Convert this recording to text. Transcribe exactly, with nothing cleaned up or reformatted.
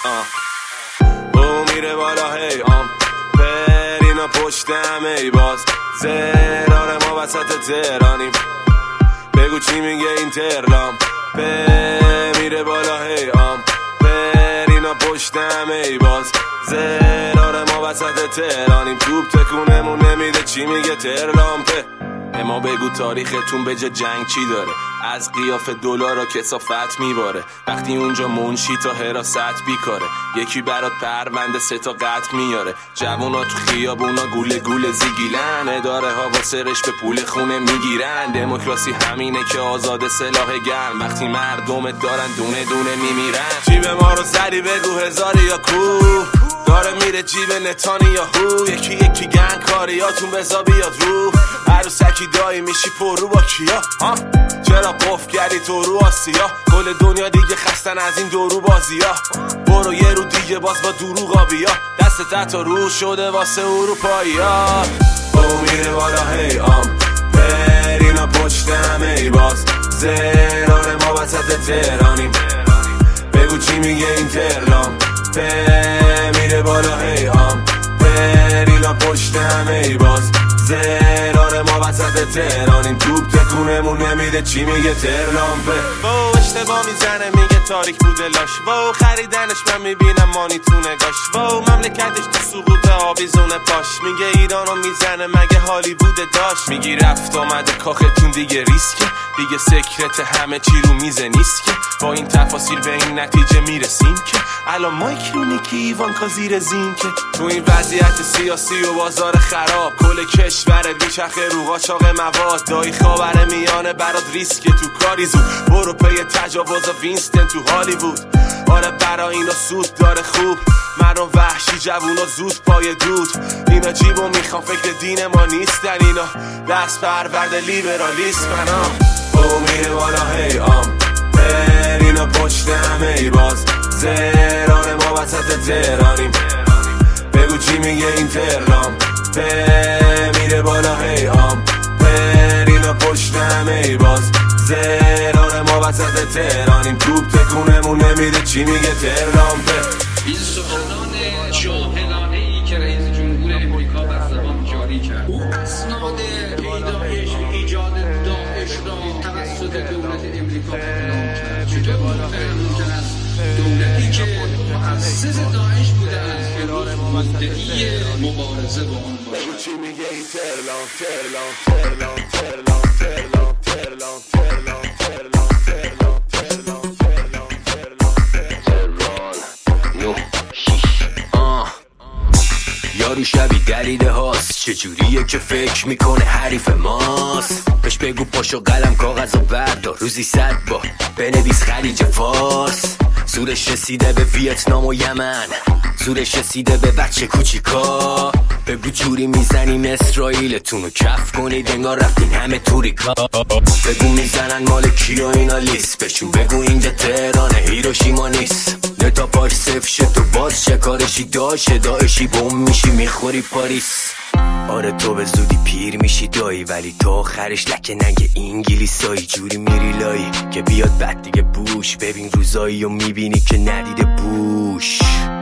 او میره بالا هی آم پرینا پشتم ای باز زرار ما وسط تهرانیم بگو چی میگه این ترلام پ میره بالا هی آم پرینا پشتم ای باز زرار ما وسط تهرانیم توپ تکونمون نمیده چی میگه ترلام پ اما بگو تاریختون به جا جنگ چی داره از قیاف دلار و کثافت میباره وقتی اونجا منشی تا حراست بیکاره یکی برات پرونده سه تا قتل میاره جوونا تو خیابونا گوله گوله زیگیلن اداره ها واسرش به پول خونه میگیرن دموکراسی همینه که آزاد سلاح گرم وقتی مردمت دارن دونه دونه میمیرن جیب ما رو زدی بگو هزاری یا کوه داره میره جیب نتانیاهو یکی یکی گنگ کاریاتون بزا بیاد رو عروسکی دایی میشی پر رو با کیا ها چرا قف کردی تو رو آسیا کل دنیا دیگه خستن از این دورو بازیا برو یه رو دیگه باز با دروغا بیا دست تحت رو شده واسه اروپایی ها او میره بالا هی آم پرینا پشتم ای باز زرار ما وسط تهرانیم بگو چی میگه این ترلام پ میره بالا هی آم پرینا پشتم ای باز زرار ما وسط تهرانیم توپ تکونمون نمیده چی میگه ترلام پ وو اشتباه میزنه میگه تاریک بوده لاش وو خریدنش من میبینم مانی تو نگاش وو مملکتش تو سقوط آویزونه پاش میگه ایرانو میزنه مگه هالیوود داشت میگی رفت آمده کاختون دیگه ریسکه دیگه سکرت همه چی رو میزه نیست که با این تفاصیل به این نتیجه میرسیم که الان مایکرونه که ایوانکا زیر زین که تو این وضعیت سیاسی و بازار خراب کل کشورت میچخه رو قاچاق مواد دایی خاور میانه برات ریسکه تو کاری زود برو پی تجاوز وینستن تو هالیوود آره برا اینا سود داره خوب مردم وحشی جوونا زود پای دود اینا جیبو میخوان فکر دین ما نیستن اینا دست پرورد لیبرالیسم منا او میره بالا هی آم پرینا پشتم ای باز زرار ما وسط تهرانیم بگو چی میگه این ترلام پ میره بالا هی آم پرینا پشتم ای باز زرار ما وسط تهرانیم توپ تکونمون نمیده چی میگه ترلام پ این سخنان جاهلانه ای که رئیس جمهور امریکا بر زبان جاری کرد او اسناد پیدایش ایجاد داعش را توسط دولت امریکا اعلام کرد چطور ممکن است دولتی که مؤسس داعش بوده است امروز مدعی مبارزه با آن باشد چی میگه این ترلام ترلام ترلام ترلام ترلام ترلام ترلام ترلام ترلام ترلام ترلام ترلام نو شیش آه یارو شبی دریده هاست چجوریه که فکر میکنه حریف ماست بهش بگو پاشو قلم کاغذ و بردار روزی صد با بنویس خلیج فارس زورش رسیده به ویتنام و یمن زورش رسیده به بچه کوچیکا بگو جوری میزنیم اسرائیلتونو کف کنید انگار رفتین همه توریکا بگو میزنن مال کیا اینا لیست بشون بگو اینجا تهرانه هیروشیما نیست نتا پاش صف شد تو باز چه کارشی داشه داعشی بوم میشی میخوری پاریس آره تو به زودی پیر میشی دایی ولی تو آخرش لکه نگه انگلیسایی جوری میری لایی که بیاد بعد دیگه بوش ببین روزایی و میبینی که ندیده بوش